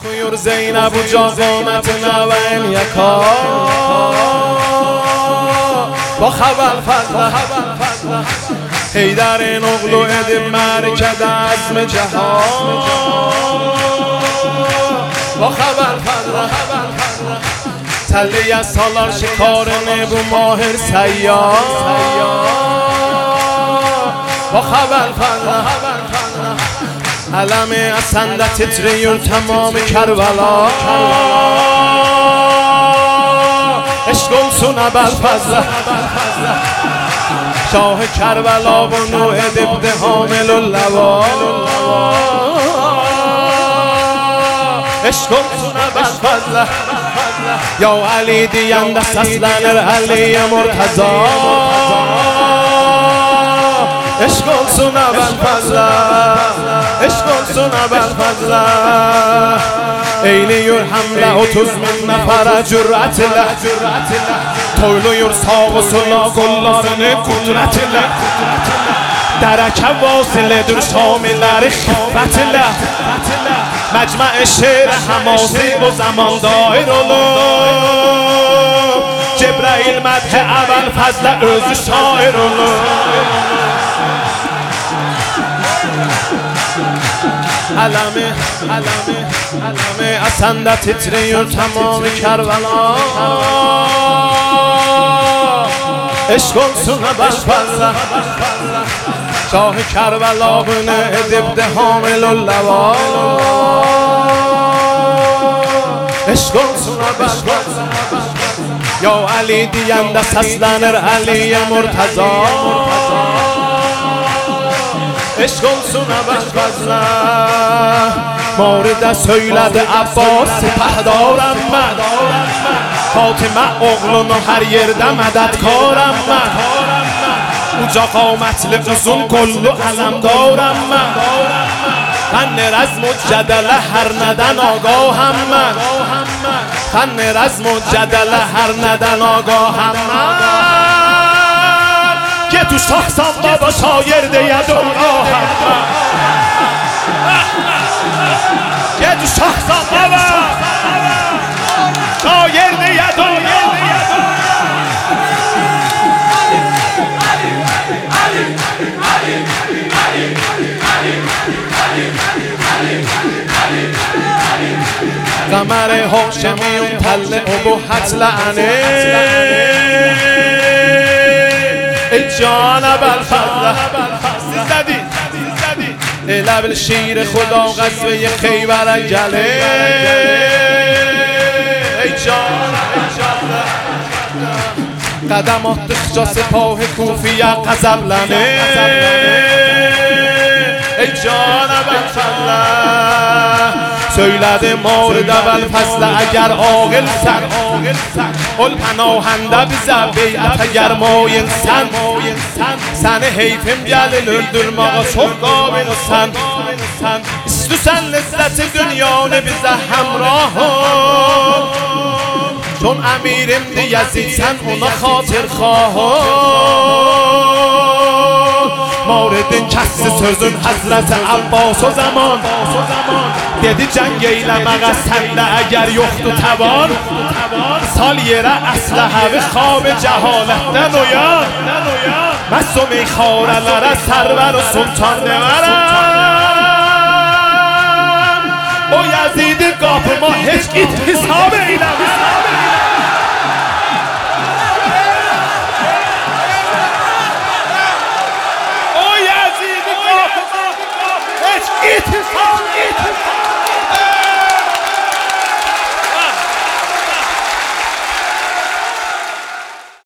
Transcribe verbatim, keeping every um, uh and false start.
تویور زینب و جا قامت نوین یکا با خبر فضل حیدر نقل و ادب مرکز عزم جهان با خبر فضل تلی از سالار شکار نبو ماهر سیار با خبر فضل علم اسنده تتریور تمام کربلا عشقم سونه بالفضل شاه کربلا و نوع دبده حامل اللوا عشقم سونه بالفضل یا علی دیند سسلنر علی مرتضا عشقم سونه بالفضل عشقم سونه بالفضل ایلیور حمله otuz min nefere cüret ile toyluyor sağ sola kollarını kudret ile dereke vasiledir şamileri xiffet ile mecmع şehir hemasi bu zaman dair olur Cebrail medhe evvel fazle özü şair olur علمه علمه علمه اسنده تتریور تمام کربلا عشقم سونه بالفضل شاه کربلا بونه ادبده حامل اللوا عشقم سونه بالفضل یا علی دیند سسلنر علی مرتضا عشقم suna بالفضل مورد söyledi Abbas sipahdarım ben Fatıma oğlunu her yerde mədədkarım ben Uca qametli uzun kollu aləmdarım ben Fənn rəzm و cədələ hər nədən ağahım mən Fənn rəzm و cədələ hər nədən ağahım mən که تو شخصم بابا شایر دید آهم که تو شخصم بابا شایر دید آهم قمر هاشمیون تل ابو حتلعنه ای جان بالفضل زدی لب شیر خدا غزوه خیبر گله ای جان قدمات دخجا سپاه کوفیه قزبلنه ای جان بالفضل söyledi mavrid evvel fazle eğer ağılsan ol panahanده bize beyat eğer moyinsan seni heyfim gelin öldürmeye çok qabilsan istiyorsan lezzeti dünyanı bize hemrah çon emirimdi Yazid sen ona xatir خواه موردin kəssi sözün Həzrət Abbas o zaman dedi cəng eyləməyə səndə əgər yoxdur təvan sal yerə əsləhəvi xab cəhalətdən oyan məst o meyxarələrə sərvər و sultan demirəm o Yazidi qapıma heç it hesab eyləmir İttifak, ittifak.